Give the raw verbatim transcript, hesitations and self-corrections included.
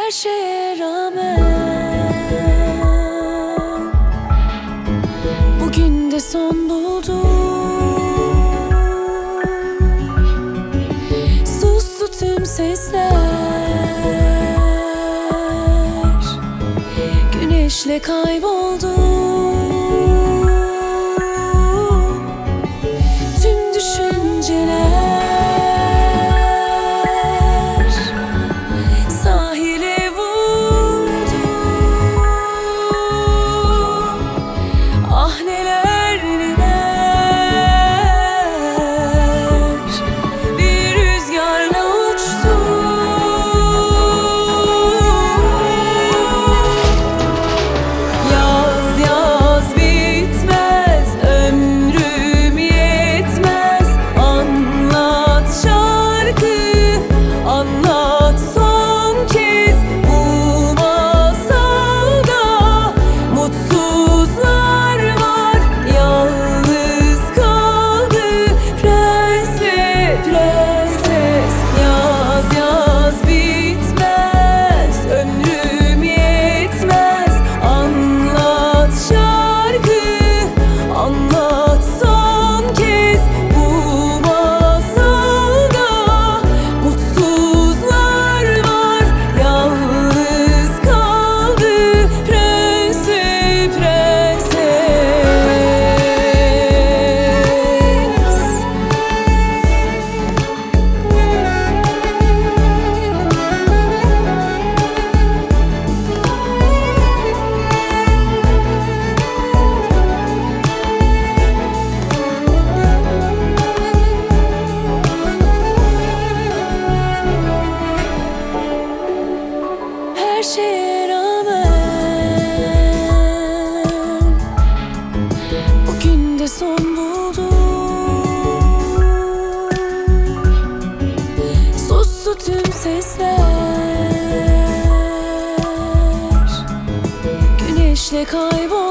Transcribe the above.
Her şeye rağmen bugün de son buldu. Sustu tüm sesler, güneşle kayboldu. Tüm düşünceler sahile vurdu. Ah neler neler bir rüzgarla uçtu. Yaz yaz bitmez, ömrüm yetmez. Anlat şarkı, anlat son kez. Bu masalda mutsuzlar var, yalnız kaldı prens ve prenses. Yaz yaz bitmez, ömrüm yetmez. Anlat şarkı, anlat son kez. Bu masalda mutsuzlar var, yalnız kaldı prens ve prenses. Her şeye rağmen bugün de son buldu. Sustu tüm sesler, güneşle kayboldu.